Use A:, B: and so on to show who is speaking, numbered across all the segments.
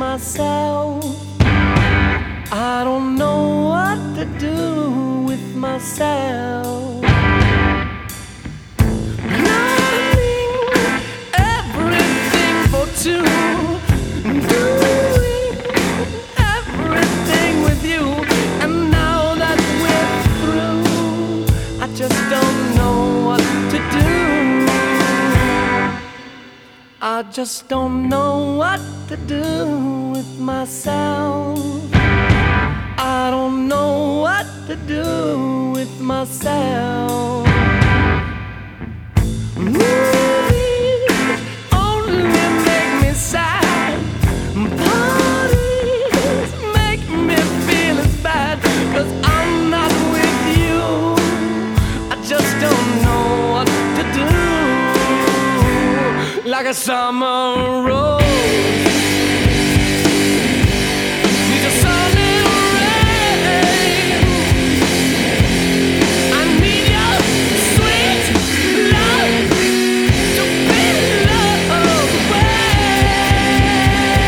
A: myself. I don't know what to do with myself. Learning everything for two, doing everything with you, and now that we're through, I just don't know what to do. I just don't know what to do with myself. I don't know what to do with myself. Movies only make me sad. Parties make me feel as bad, 'cause I'm not with you. I just don't know what to do. Like a summer rose needs a sun and rain. I need your sweet love to be loved away.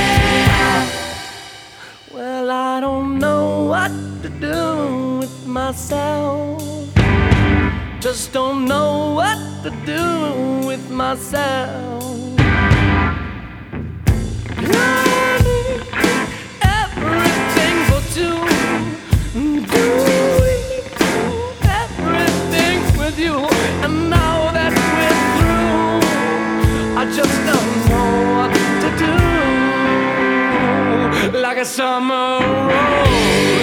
A: Well, I don't know what to do with myself. Just don't know what to do with myself. Learning everything for two, doing everything with you, and now that we're through, I just don't know what to do. Like a summer rose